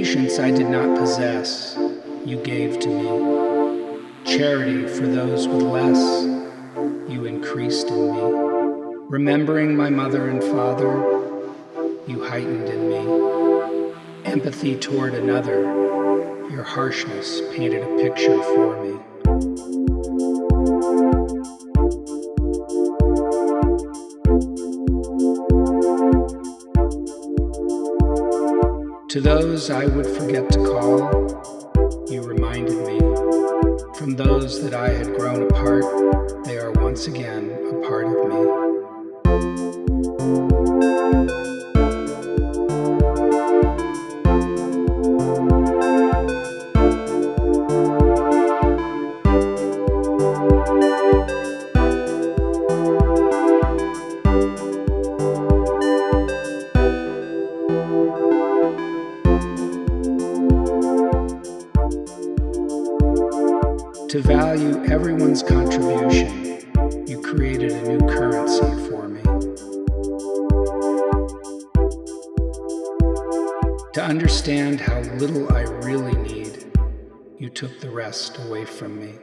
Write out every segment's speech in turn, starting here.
Patience I did not possess, you gave to me. Charity for those with less, you increased in me. Remembering my mother and father, you heightened in me. Empathy toward another, your harshness painted a picture for me. To those I would forget to call, you reminded me. From those that I had grown apart, they are once again a part of me. To value everyone's contribution, you created a new currency for me. To understand how little I really need, you took the rest away from me.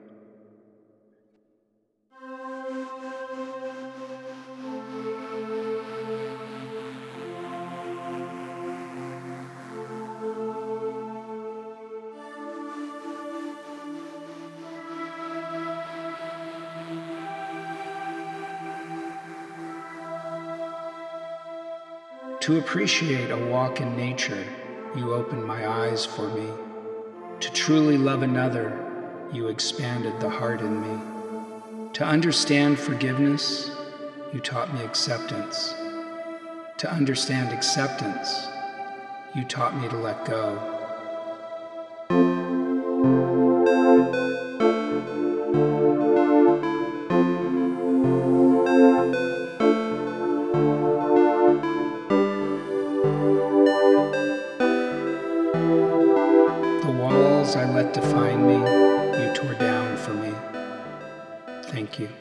To appreciate a walk in nature, you opened my eyes for me. To truly love another, you expanded the heart in me. To understand forgiveness, you taught me acceptance. To understand acceptance, you taught me to let go. The walls I let define me, you tore down for me. Thank you.